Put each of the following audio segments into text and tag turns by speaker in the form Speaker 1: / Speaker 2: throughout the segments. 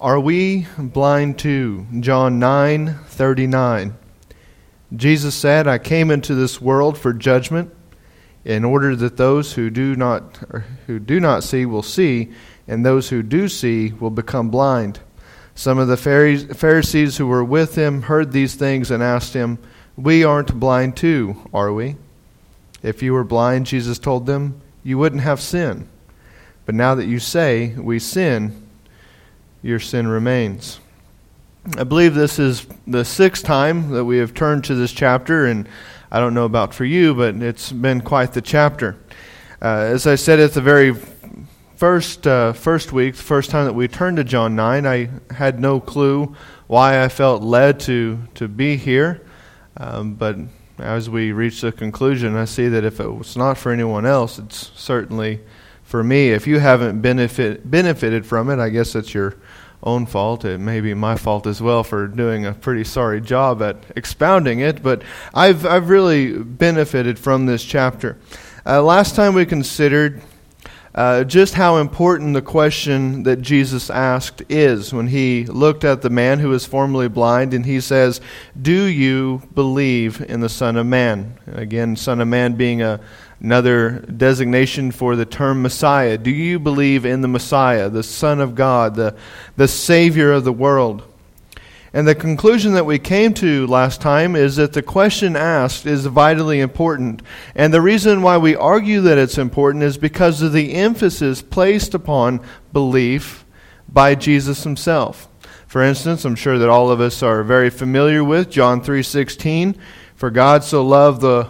Speaker 1: Are we blind too? John 9:39. Jesus said, I came into this world for judgment, in order that those who do not see will see, and those who do see will become blind. Some of the Pharisees who were with him heard these things and asked him, We aren't blind too, are we? If you were blind, Jesus told them, you wouldn't have sin. But now that you say, we sin, your sin remains. I believe this is the sixth time that we have turned to this chapter, and I don't know about for you, but it's been quite the chapter. As I said at the very first week, the first time that we turned to John 9, I had no clue why I felt led to be here. But as we reach the conclusion, I see that if it was not for anyone else, it's certainly for me. If you haven't benefited from it, I guess it's your own fault. It may be my fault as well for doing a pretty sorry job at expounding it, but I've really benefited from this chapter. Last time we considered just how important the question that Jesus asked is when he looked at the man who was formerly blind and he says, do you believe in the Son of Man? Again, Son of Man being another designation for the term Messiah. Do you believe in the Messiah, the Son of God, the Savior of the world? And the conclusion that we came to last time is that the question asked is vitally important. And the reason why we argue that it's important is because of the emphasis placed upon belief by Jesus himself. For instance, I'm sure that all of us are very familiar with John 3:16. For God so loved the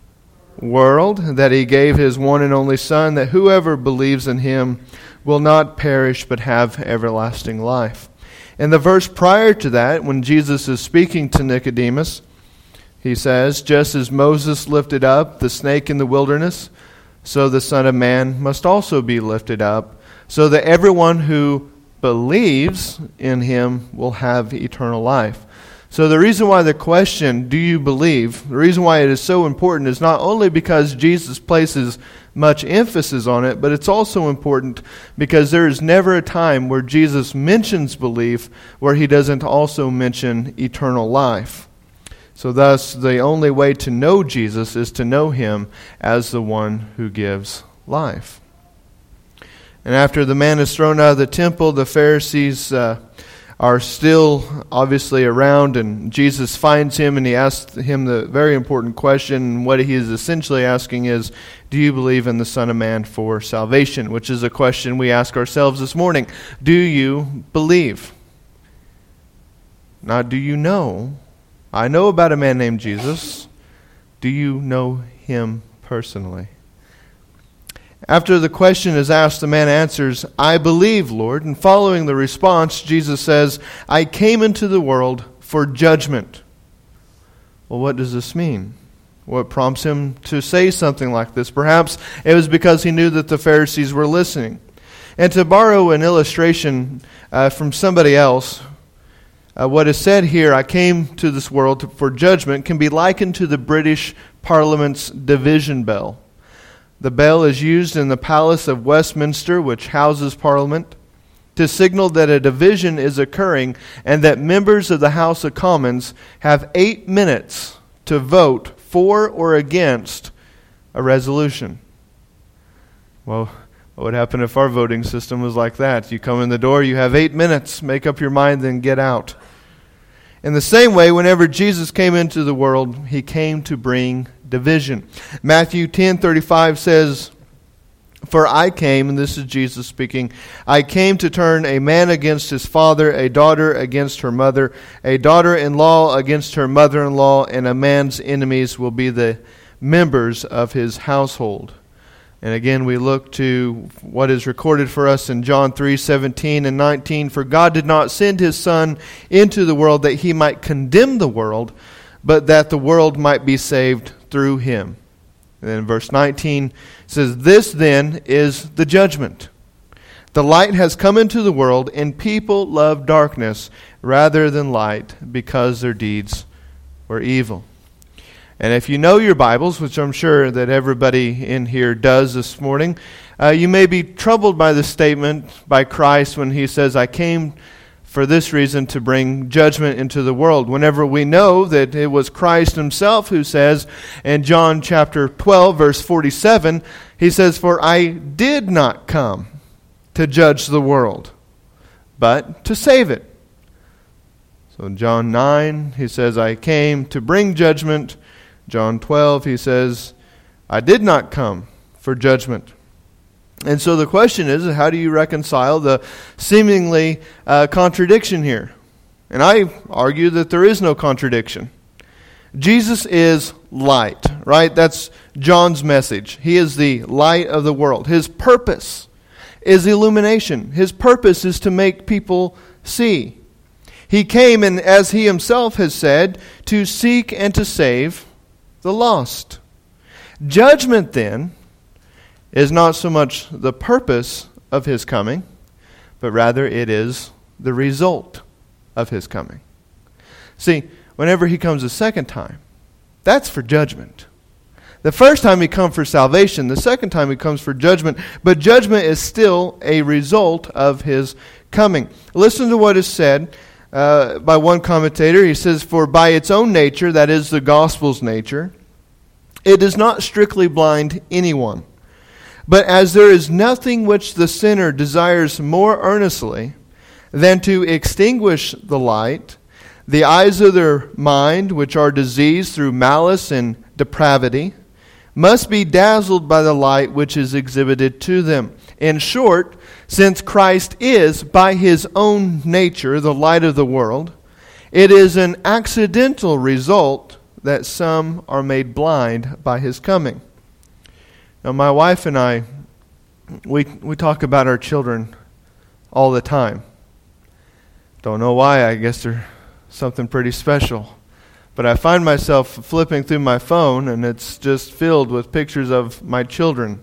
Speaker 1: world that he gave his one and only Son, that whoever believes in him will not perish but have everlasting life. In the verse prior to that, when Jesus is speaking to Nicodemus, he says, just as Moses lifted up the snake in the wilderness, so the Son of Man must also be lifted up, so that everyone who believes in him will have eternal life. So the reason why the question, do you believe, the reason why it is so important is not only because Jesus places much emphasis on it, but it's also important because there is never a time where Jesus mentions belief where he doesn't also mention eternal life. So thus, the only way to know Jesus is to know him as the one who gives life. And after the man is thrown out of the temple, the Pharisees are still obviously around, and Jesus finds him and he asks him the very important question. What he is essentially asking is, do you believe in the Son of Man for salvation? Which is a question we ask ourselves this morning. Do you believe? Not do you know? I know about a man named Jesus. Do you know him personally? After the question is asked, the man answers, I believe, Lord. And following the response, Jesus says, I came into the world for judgment. Well, what does this mean? What prompts him to say something like this? Perhaps it was because he knew that the Pharisees were listening. And to borrow an illustration from somebody else, what is said here, I came to this world for judgment, can be likened to the British Parliament's division bell. The bell is used in the Palace of Westminster, which houses Parliament, to signal that a division is occurring and that members of the House of Commons have 8 minutes to vote for or against a resolution. Well, what would happen if our voting system was like that? You come in the door, you have 8 minutes, make up your mind, then get out. In the same way, whenever Jesus came into the world, he came to bring division. Matthew 10:35 says, For I came, and this is Jesus speaking, I came to turn a man against his father, a daughter against her mother, a daughter-in-law against her mother-in-law, and a man's enemies will be the members of his household. And again, we look to what is recorded for us in John 3:17 and 19. For God did not send his Son into the world that he might condemn the world, but that the world might be saved through him. And then verse 19 says, This then is the judgment. The light has come into the world, and people love darkness rather than light, because their deeds were evil. And if you know your Bibles, which I'm sure that everybody in here does this morning, you may be troubled by the statement by Christ when he says, I came for this reason, to bring judgment into the world. Whenever we know that it was Christ himself who says in John chapter 12, verse 47, he says, "For I did not come to judge the world, but to save it." So in John 9, he says, "I came to bring judgment." John 12, he says, "I did not come for judgment." And so the question is, how do you reconcile the seemingly contradiction here? And I argue that there is no contradiction. Jesus is light, right? That's John's message. He is the light of the world. His purpose is illumination. His purpose is to make people see. He came, and as he himself has said, to seek and to save the lost. Judgment, then, is not so much the purpose of his coming, but rather it is the result of his coming. See, whenever he comes a second time, that's for judgment. The first time he comes for salvation, the second time he comes for judgment, but judgment is still a result of his coming. Listen to what is said by one commentator. He says, "For by its own nature, that is the gospel's nature, it does not strictly blind anyone. But as there is nothing which the sinner desires more earnestly than to extinguish the light, the eyes of their mind, which are diseased through malice and depravity, must be dazzled by the light which is exhibited to them." In short, since Christ is, by his own nature, the light of the world, it is an accidental result that some are made blind by his coming. Now, my wife and I, we talk about our children all the time. Don't know why. I guess they're something pretty special. But I find myself flipping through my phone, and it's just filled with pictures of my children.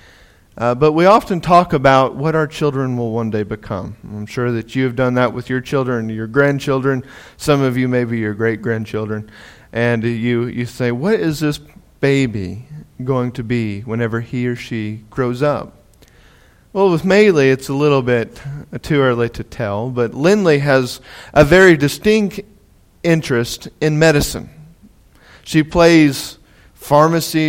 Speaker 1: But we often talk about what our children will one day become. I'm sure that you have done that with your children, your grandchildren. Some of you maybe your great-grandchildren. And you say, what is this baby going to be whenever he or she grows up? Well, with Maylee, it's a little bit too early to tell, but Lindley has a very distinct interest in medicine. She plays pharmacy.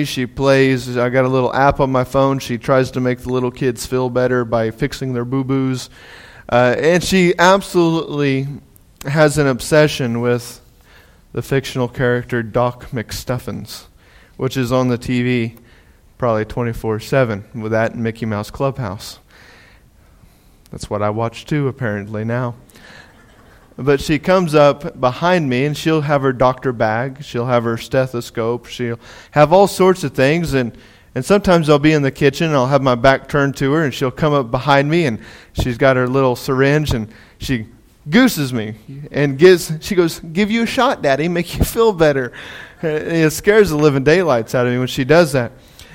Speaker 1: I got a little app on my phone. She tries to make the little kids feel better by fixing their boo-boos. And she absolutely has an obsession with the fictional character Doc McStuffins, which is on the TV probably 24/7 with that and Mickey Mouse Clubhouse. That's what I watch too, apparently, now. But she comes up behind me, and she'll have her doctor bag. She'll have her stethoscope. She'll have all sorts of things. And sometimes I'll be in the kitchen, and I'll have my back turned to her, and she'll come up behind me, and she's got her little syringe, and she gooses me and she goes, "Give you a shot, Daddy, make you feel better." It scares the living daylights out of me when she does that.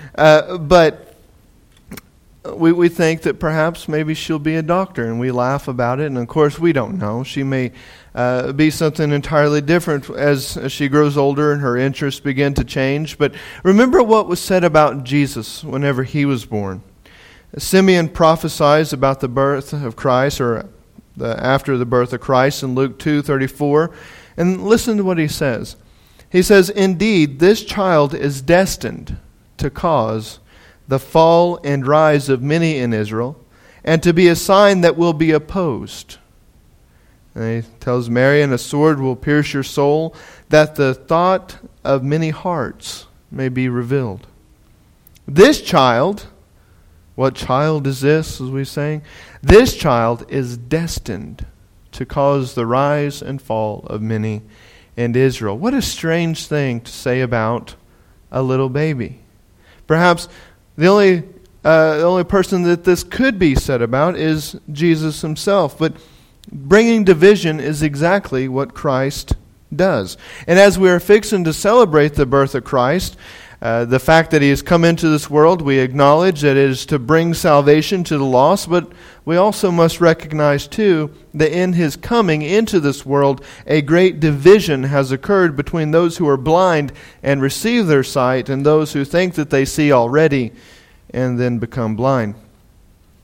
Speaker 1: But we think that perhaps maybe she'll be a doctor, and we laugh about it. And of course, we don't know. She may be something entirely different as she grows older and her interests begin to change. But remember what was said about Jesus whenever he was born. Simeon prophesies about the birth of Christ, or after the birth of Christ, in Luke 2:34. And listen to what he says. He says, "Indeed, this child is destined to cause the fall and rise of many in Israel, and to be a sign that will be opposed." And he tells Mary, "And a sword will pierce your soul, that the thought of many hearts may be revealed." This child, what child is this, as we sang? This child is destined to cause the rise and fall of many in Israel. What a strange thing to say about a little baby. Perhaps the only person that this could be said about is Jesus himself. But bringing division is exactly what Christ does. And as we are fixing to celebrate the birth of Christ, the fact that he has come into this world, we acknowledge that it is to bring salvation to the lost, but we also must recognize too that in his coming into this world, a great division has occurred between those who are blind and receive their sight and those who think that they see already and then become blind.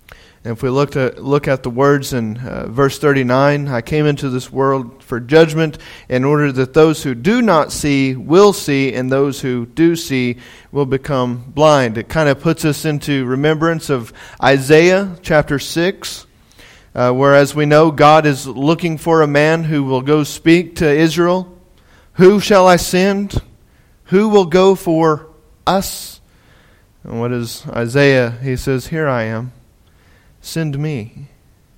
Speaker 1: And if we look at the words in verse 39, I came into this world for judgment in order that those who do not see will see, and those who do see will become blind. It kind of puts us into remembrance of Isaiah chapter 6, where, as we know, God is looking for a man who will go speak to Israel. Who shall I send? Who will go for us? And what is Isaiah? He says, here I am. Send me.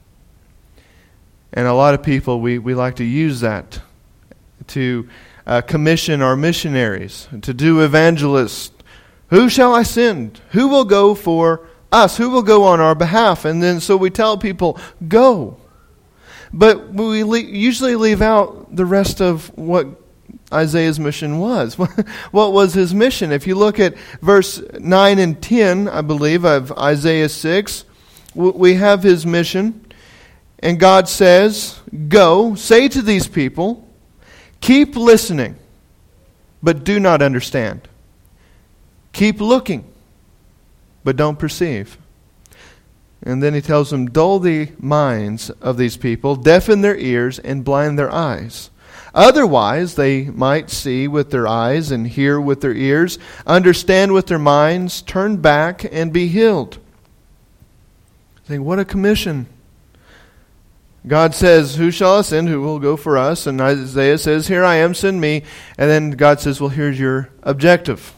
Speaker 1: And a lot of people, we like to use that to commission our missionaries, to do evangelists. Who shall I send? Who will go for us? Who will go on our behalf? And then so we tell people, go. But we usually leave out the rest of what Isaiah's mission was. What was his mission? If you look at verse 9 and 10, I believe, of Isaiah 6, we have his mission. And God says, go, say to these people, keep listening, but do not understand. Keep looking, but don't perceive. And then he tells them, dull the minds of these people, deafen their ears, and blind their eyes. Otherwise, they might see with their eyes and hear with their ears, understand with their minds, turn back and be healed. Think, what a commission. God says, who shall I send? Who will go for us? And Isaiah says, here I am, send me. And then God says, well, here's your objective.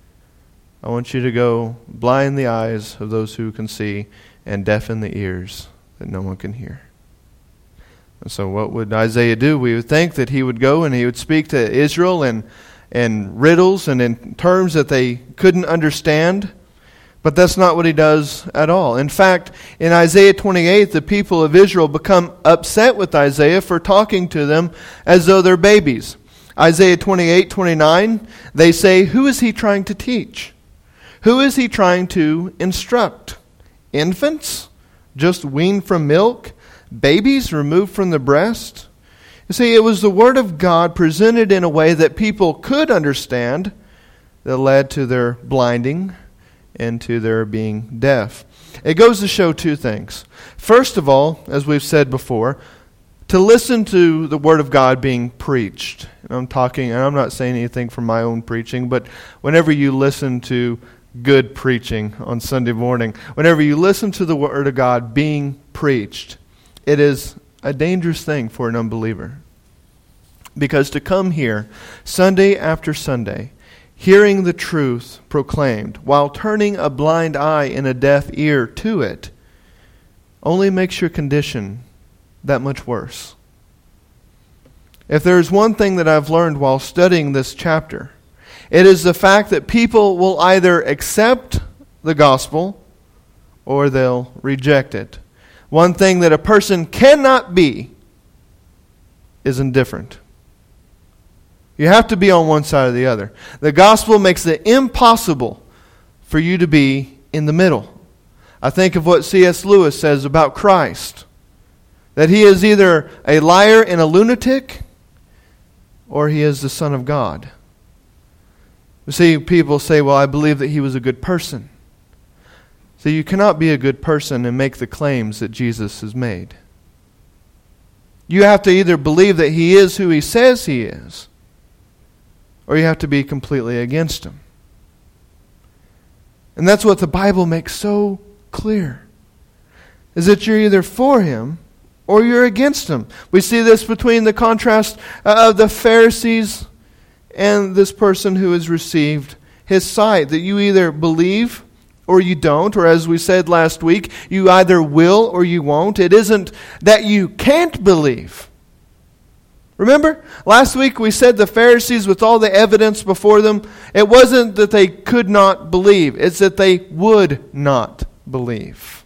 Speaker 1: I want you to go blind the eyes of those who can see and deafen the ears that no one can hear. And so what would Isaiah do? We would think that he would go and he would speak to Israel in riddles and in terms that they couldn't understand. But that's not what he does at all. In fact, in Isaiah 28, the people of Israel become upset with Isaiah for talking to them as though they're babies. Isaiah 28:29, they say, who is he trying to teach? Who is he trying to instruct? Infants, just weaned from milk? Babies removed from the breast? You see, it was the Word of God presented in a way that people could understand that led to their blinding and to their being deaf. It goes to show two things. First of all, as we've said before, to listen to the Word of God being preached. And I'm not saying anything from my own preaching, but whenever you listen to good preaching on Sunday morning, whenever you listen to the Word of God being preached, it is a dangerous thing for an unbeliever. Because to come here Sunday after Sunday, hearing the truth proclaimed while turning a blind eye and a deaf ear to it, only makes your condition that much worse. If there's one thing that I've learned while studying this chapter, it is the fact that people will either accept the gospel or they'll reject it. One thing that a person cannot be is indifferent. You have to be on one side or the other. The gospel makes it impossible for you to be in the middle. I think of what C.S. Lewis says about Christ, that he is either a liar and a lunatic, or he is the Son of God. You see, people say, well, I believe that he was a good person. So you cannot be a good person and make the claims that Jesus has made. You have to either believe that he is who he says he is, or you have to be completely against him. And that's what the Bible makes so clear, is that you're either for him or you're against him. We see this between the contrast of the Pharisees and this person who has received his sight, that you either believe or you don't, or as we said last week, you either will or you won't. It isn't that you can't believe. Remember, last week we said the Pharisees, with all the evidence before them, it wasn't that they could not believe, it's that they would not believe.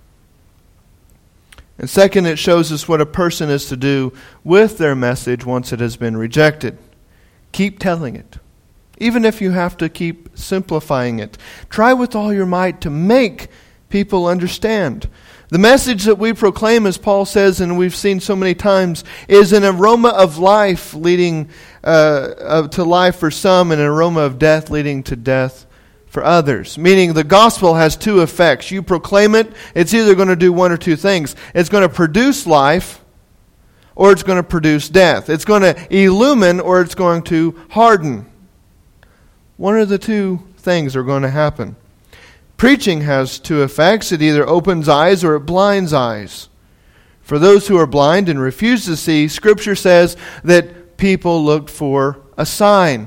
Speaker 1: And second, it shows us what a person is to do with their message once it has been rejected. Keep telling it. Even if you have to keep simplifying it. Try with all your might to make people understand. The message that we proclaim, as Paul says, and we've seen so many times, is an aroma of life leading to life for some, and an aroma of death leading to death for others. Meaning the gospel has two effects. You proclaim it, it's either going to do one or two things. It's going to produce life, or it's going to produce death. It's going to illumine, or it's going to harden. One of the two things are going to happen. Preaching has two effects. It either opens eyes or it blinds eyes. For those who are blind and refuse to see, Scripture says that people looked for a sign.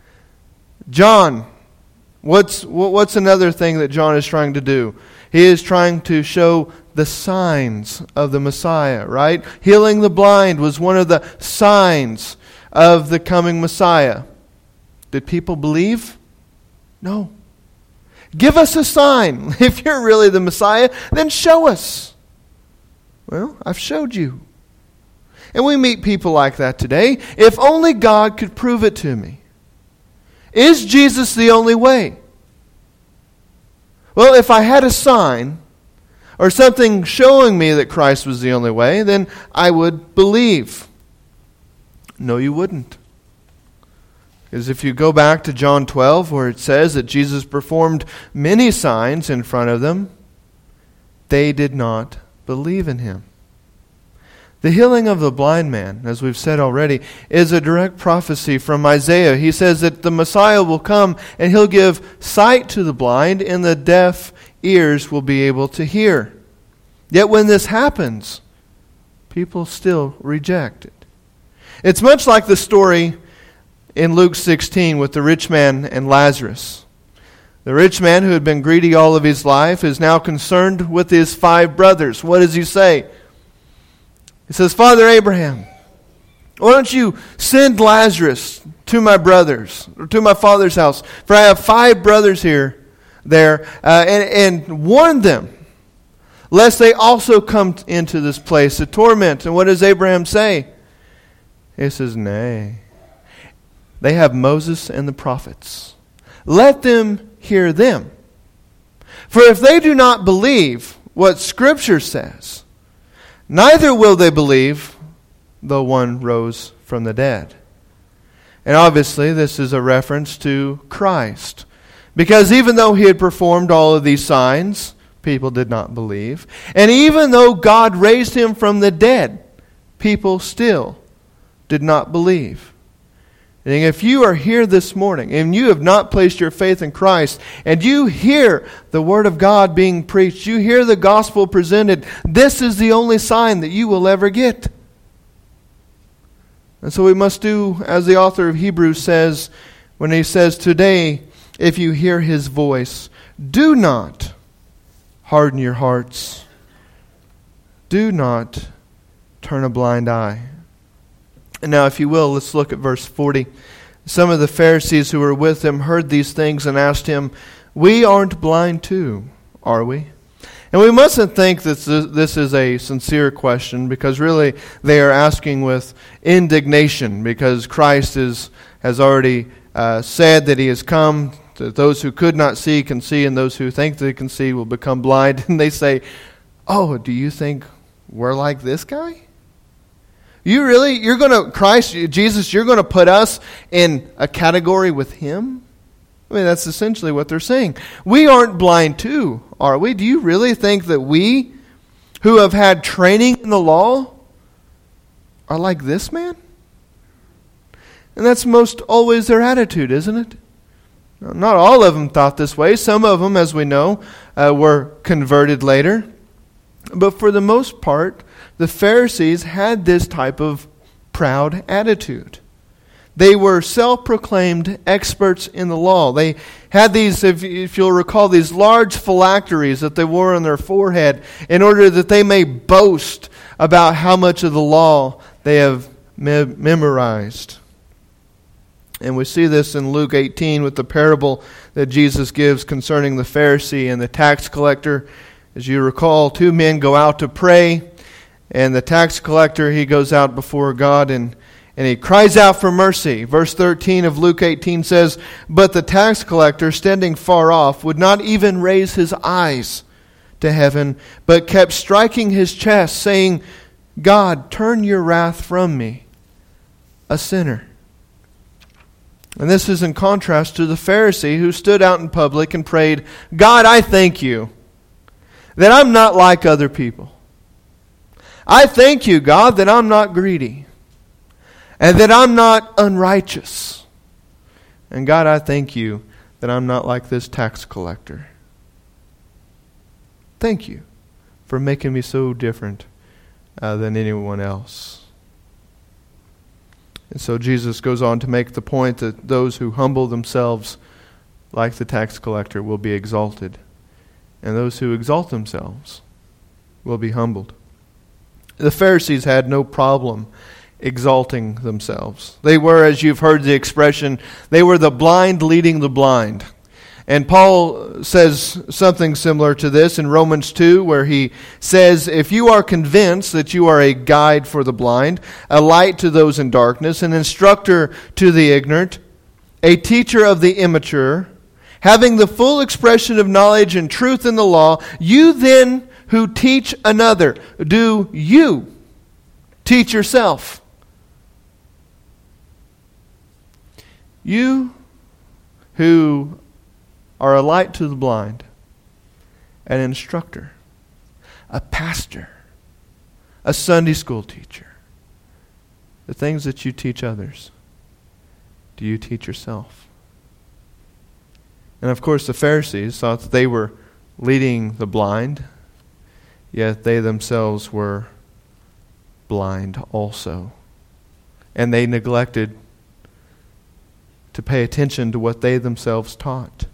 Speaker 1: John, what's another thing that John is trying to do? He is trying to show the signs of the Messiah, right? Healing the blind was one of the signs of the coming Messiah. Did people believe? No. Give us a sign. If you're really the Messiah, then show us. Well, I've showed you. And we meet people like that today. If only God could prove it to me. Is Jesus the only way? Well, if I had a sign or something showing me that Christ was the only way, then I would believe. No, you wouldn't. Because if you go back to John 12, where it says that Jesus performed many signs in front of them, they did not believe in him. The healing of the blind man, as we've said already, is a direct prophecy from Isaiah. He says that the Messiah will come and he'll give sight to the blind, and the deaf ears will be able to hear. Yet when this happens, people still reject it. It's much like the story in Luke 16 with the rich man and Lazarus. The rich man who had been greedy all of his life is now concerned with his 5 brothers. What does he say? He says, Father Abraham, why don't you send Lazarus to my brothers, or to my father's house? For I have 5 brothers there, and warn them, lest they also come into this place to torment. And what does Abraham say? He says, nay. They have Moses and the prophets. Let them hear them. For if they do not believe what Scripture says, neither will they believe, though one rose from the dead. And obviously this is a reference to Christ. Because even though he had performed all of these signs, people did not believe. And even though God raised him from the dead, people still did not believe. And if you are here this morning and you have not placed your faith in Christ, and you hear the Word of God being preached, you hear the gospel presented, this is the only sign that you will ever get. And so we must do as the author of Hebrews says when he says, today, if you hear his voice, do not harden your hearts. Do not turn a blind eye. And now, if you will, let's look at verse 40. Some of the Pharisees who were with him heard these things and asked him, we aren't blind too, are we? And we mustn't think that this is a sincere question, because really they are asking with indignation, because Christ has already said that he has come, that those who could not see can see, and those who think they can see will become blind. And they say, oh, do you think we're like this guy? You're going to, Christ, Jesus, you're going to put us in a category with him? I mean, that's essentially what they're saying. We aren't blind too, are we? Do you really think that we, who have had training in the law, are like this man? And that's most always their attitude, isn't it? Not all of them thought this way. Some of them, as we know, were converted later. But for the most part, the Pharisees had this type of proud attitude. They were self-proclaimed experts in the law. They had these, if you'll recall, these large phylacteries that they wore on their forehead in order that they may boast about how much of the law they have memorized. And we see this in Luke 18 with the parable that Jesus gives concerning the Pharisee and the tax collector. As you recall, 2 men go out to pray, and the tax collector, he goes out before God and he cries out for mercy. Verse 13 of Luke 18 says, but the tax collector, standing far off, would not even raise his eyes to heaven, but kept striking his chest, saying, God, turn your wrath from me, a sinner. And this is in contrast to the Pharisee who stood out in public and prayed, God, I thank you that I'm not like other people. I thank you, God, that I'm not greedy and that I'm not unrighteous. And God, I thank you that I'm not like this tax collector. Thank you for making me so different than anyone else. And so Jesus goes on to make the point that those who humble themselves like the tax collector will be exalted, and those who exalt themselves will be humbled. The Pharisees had no problem exalting themselves. They were, as you've heard the expression, they were the blind leading the blind. And Paul says something similar to this in Romans 2, where he says, if you are convinced that you are a guide for the blind, a light to those in darkness, an instructor to the ignorant, a teacher of the immature, having the full expression of knowledge and truth in the law, you then who teach another, do you teach yourself? You who are a light to the blind, an instructor, a pastor, a Sunday school teacher. The things that you teach others, do you teach yourself? And of course the Pharisees thought that they were leading the blind, yet they themselves were blind also. And they neglected to pay attention to what they themselves taught.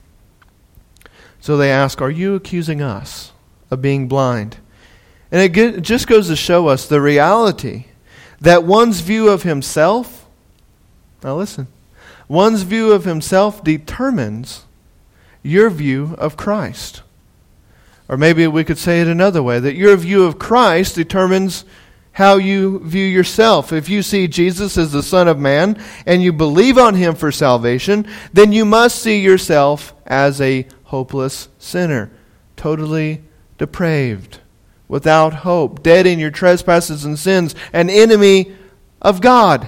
Speaker 1: So they ask, are you accusing us of being blind? And it just goes to show us the reality that one's view of himself, now listen, one's view of himself determines your view of Christ. Or maybe we could say it another way, that your view of Christ determines how you view yourself. If you see Jesus as the Son of Man and you believe on Him for salvation, then you must see yourself as a hopeless sinner, totally depraved, without hope, dead in your trespasses and sins, an enemy of God.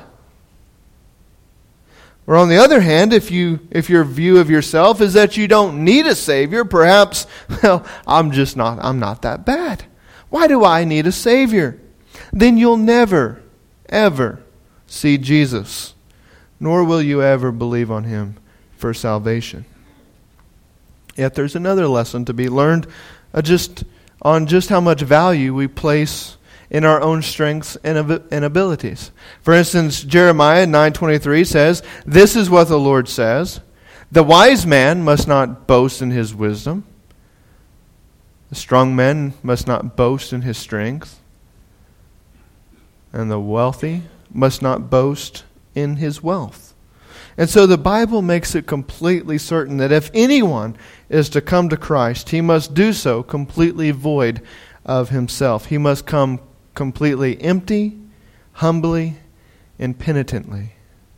Speaker 1: Or on the other hand, if your view of yourself is that you don't need a Savior, perhaps, well, I'm not that bad. Why do I need a Savior? Then you'll never, ever see Jesus, nor will you ever believe on Him for salvation. Yet there's another lesson to be learned just how much value we place in our own strengths and abilities. For instance, Jeremiah 9:23 says, "This is what the Lord says, the wise man must not boast in his wisdom. The strong man must not boast in his strength. And the wealthy must not boast in his wealth." And so the Bible makes it completely certain that if anyone is to come to Christ, he must do so completely void of himself. He must come completely empty, humbly, and penitently.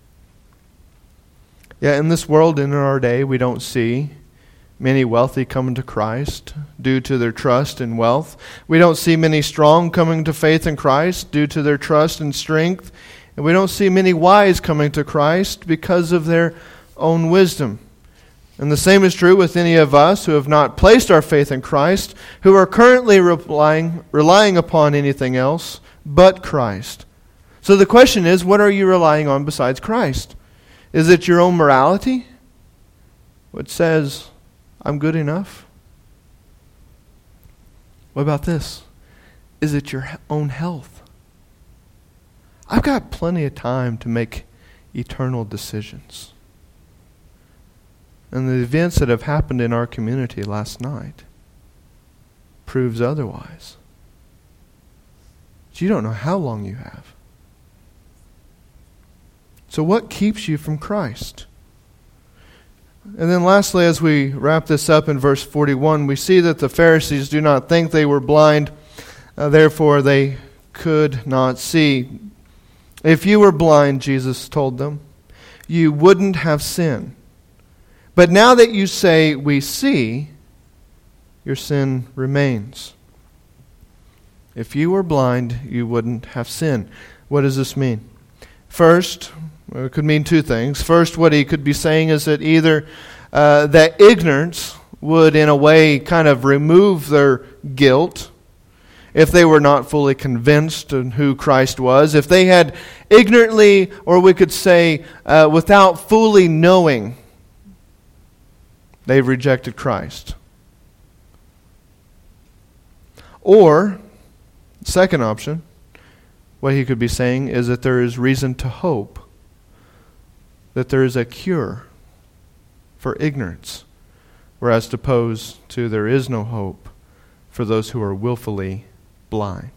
Speaker 1: Yet in this world, in our day, we don't see many wealthy coming to Christ due to their trust in wealth. We don't see many strong coming to faith in Christ due to their trust and strength. And we don't see many wise coming to Christ because of their own wisdom. And the same is true with any of us who have not placed our faith in Christ, who are currently relying upon anything else but Christ. So the question is, what are you relying on besides Christ? Is it your own morality, which says, I'm good enough? What about this? Is it your own health? I've got plenty of time to make eternal decisions. And the events that have happened in our community last night proves otherwise. But you don't know how long you have. So what keeps you from Christ? And then lastly, as we wrap this up in verse 41, we see that the Pharisees do not think they were blind, therefore they could not see. If you were blind, Jesus told them, you wouldn't have sin. But now that you say, we see, your sin remains. If you were blind, you wouldn't have sin. What does this mean? First, Well, it could mean two things. First, what he could be saying is that either that ignorance would, in a way, kind of remove their guilt if they were not fully convinced of who Christ was. If they had ignorantly, or we could say without fully knowing, they've rejected Christ. Or, second option, what he could be saying is that there is reason to hope that there is a cure for ignorance, whereas opposed to there is no hope for those who are willfully blind.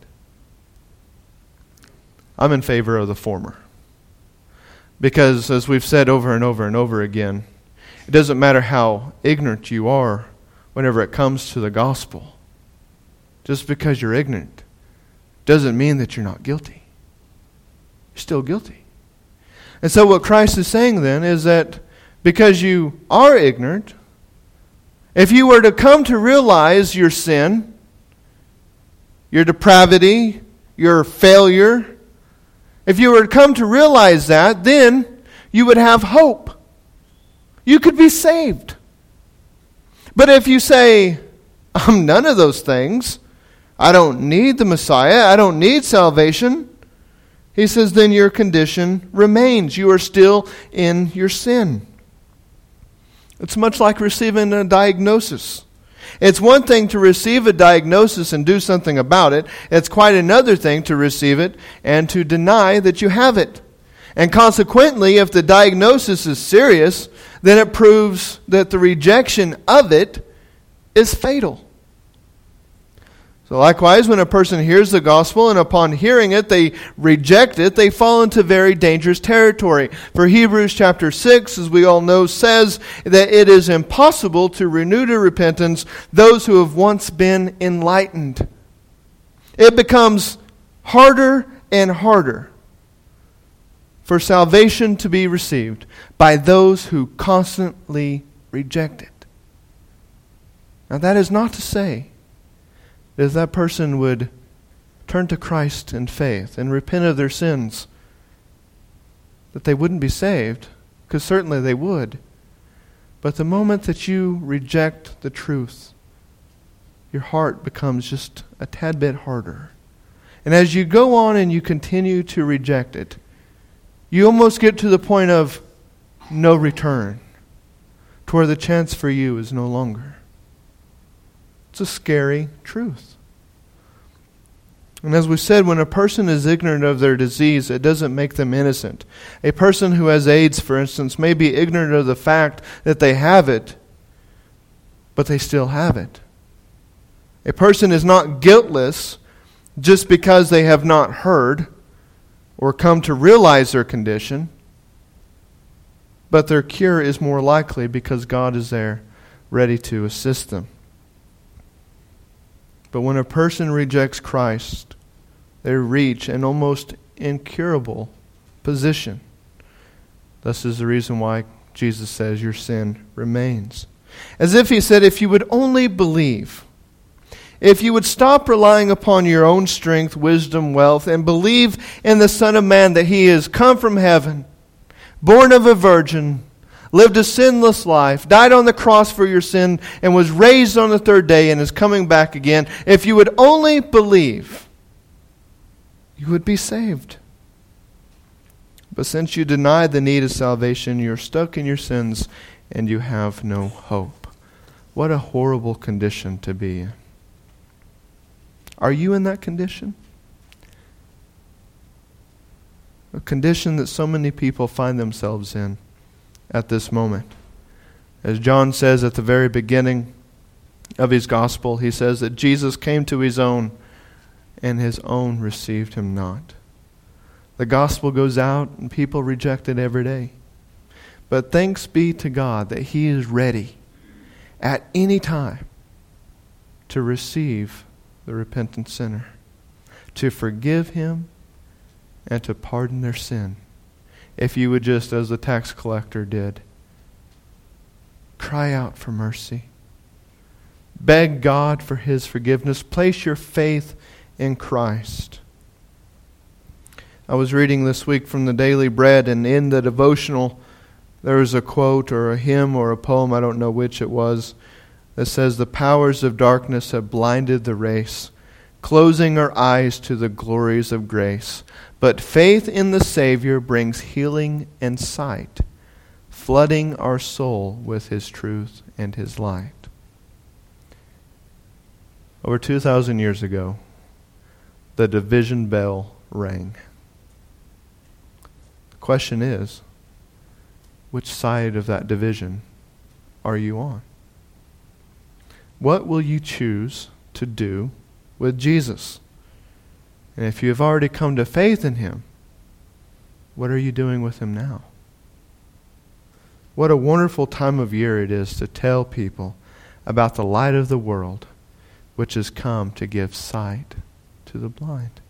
Speaker 1: I'm in favor of the former. Because, as we've said over and over and over again, it doesn't matter how ignorant you are whenever it comes to the gospel. Just because you're ignorant doesn't mean that you're not guilty. You're still guilty. And so what Christ is saying then is that because you are ignorant, if you were to come to realize your sin, your depravity, your failure, if you were to come to realize that, then you would have hope. You could be saved. But if you say, I'm none of those things, I don't need the Messiah, I don't need salvation, he says, then your condition remains. You are still in your sin. It's much like receiving a diagnosis. It's one thing to receive a diagnosis and do something about it. It's quite another thing to receive it and to deny that you have it. And consequently, if the diagnosis is serious, then it proves that the rejection of it is fatal. So likewise, when a person hears the gospel and upon hearing it, they reject it, they fall into very dangerous territory. For Hebrews chapter 6, as we all know, says that it is impossible to renew to repentance those who have once been enlightened. It becomes harder and harder for salvation to be received by those who constantly reject it. Now that is not to say if that person would turn to Christ in faith and repent of their sins, that they wouldn't be saved, because certainly they would. But the moment that you reject the truth, your heart becomes just a tad bit harder. And as you go on and you continue to reject it, you almost get to the point of no return, to where the chance for you is no longer. It's a scary truth. And as we said, when a person is ignorant of their disease, it doesn't make them innocent. A person who has AIDS, for instance, may be ignorant of the fact that they have it, but they still have it. A person is not guiltless just because they have not heard or come to realize their condition, but their cure is more likely because God is there ready to assist them. But when a person rejects Christ, they reach an almost incurable position. This is the reason why Jesus says your sin remains. As if he said, if you would only believe, if you would stop relying upon your own strength, wisdom, wealth, and believe in the Son of Man that he has come from heaven, born of a virgin, lived a sinless life, died on the cross for your sin, and was raised on the third day and is coming back again. If you would only believe, you would be saved. But since you deny the need of salvation, you're stuck in your sins and you have no hope. What a horrible condition to be in. Are you in that condition? A condition that so many people find themselves in at this moment. As John says at the very beginning of his gospel, he says that Jesus came to his own, and his own received him not. The gospel goes out, and people reject it every day. But thanks be to God that he is ready at any time to receive the repentant sinner, to forgive him, and to pardon their sin. If you would just, as the tax collector did, cry out for mercy. Beg God for his forgiveness. Place your faith in Christ. I was reading this week from the Daily Bread, and in the devotional there was a quote or a hymn or a poem, I don't know which it was, that says, "The powers of darkness have blinded the race, closing our eyes to the glories of grace. But faith in the Savior brings healing and sight, flooding our soul with His truth and His light." Over 2,000 years ago, the division bell rang. The question is, which side of that division are you on? What will you choose to do with Jesus? And if you have already come to faith in Him, what are you doing with Him now? What a wonderful time of year it is to tell people about the light of the world, which has come to give sight to the blind.